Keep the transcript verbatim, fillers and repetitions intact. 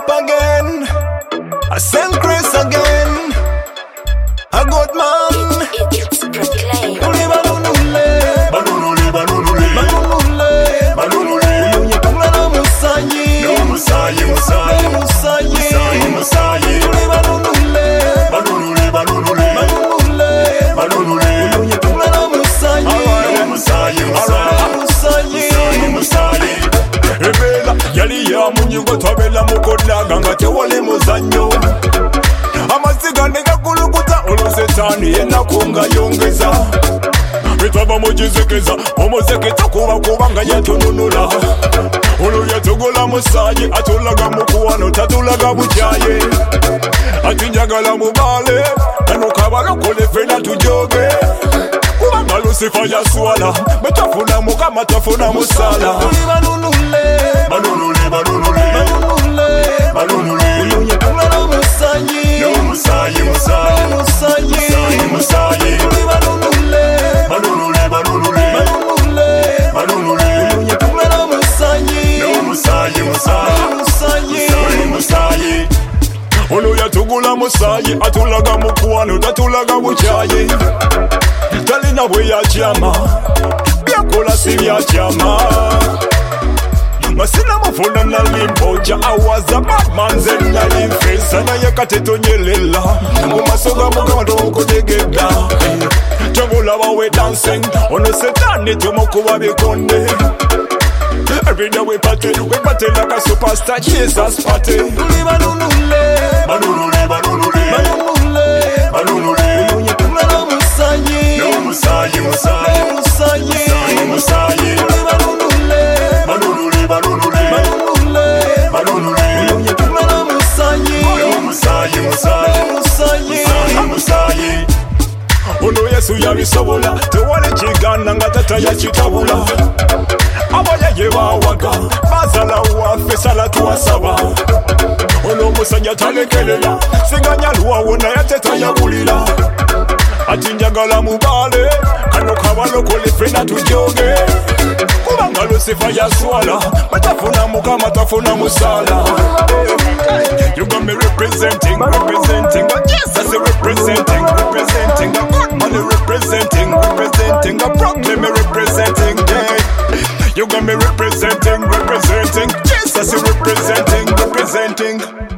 up again. I send Chris again. A good man. It's proclaimed. Uli balunule, balunule, balunule, balunule, balunule. Uli kula na musayi, no musayi, musayi, musayi, musayi. Uli balunule, balunule, balunule, balunule, balunule. Uli kula na musayi, no musayi, musayi, musayi. Ebela yali ya munyigo twabela mukodaga nga tewali muzanyo. Amasiga negakulukuta olusetani ennaku nga yongeza. Bitwava mukizikiriza omuzikita kuba kubanga yatununula. Olwo yatugula musaayi atulaga mukuwano tatulaga bukyaye. Ati njagala mubale kano kabalokole fena tujoge. Kubanga Lucifer yaswala betafuna mukama tafuna musala. Balunule, balunule, balunule, balunule, balunule. Olwo yatugula na musayi, no musayi, musayi, musayi, musayi. Balunule, balunule, balunule, balunule, balunule. Olwo yatugula na musayi, no musayi, musayi, musayi, musayi. Olwo yatugula musayi atulaga mukwano tatulaga bukyaye. Talina bwe yakyama byakola si byakyama. Masina mufuna nalimpoja awaza bamanze nalimfesa naye katetonyelela mumasoga mugado okutegedda. Tobulaba we dancing ono setani tumukuba bikonde. Every day we party, we party like a superstar. Jesus party. Balunule, balunule, balunule, balunule, balunule. Uli kula na musayi, no musayi, musayi, musayi, musayi. Balunule, balunule, balunule, balunule, balunule. Uli kula na musayi, no musayi, musayi, musayi, musayi. Ono Yesu yabisobola tewali kigana nga tata yakitabula. Abayaye bawaga bazala waffe sala tuwasaba. Ono omusajja talekerera singanya luwawo naye ate tayabulira. Ati njagala mubale kano kabalokole fena tujoge. Kubanga Lucifer yaswala batafuna mukama tafuna musala. You got me representing, representing Jesus representing, representing a good money representing, representing a problem me representing. Yeah. You got me representing, representing Jesus representing, representing.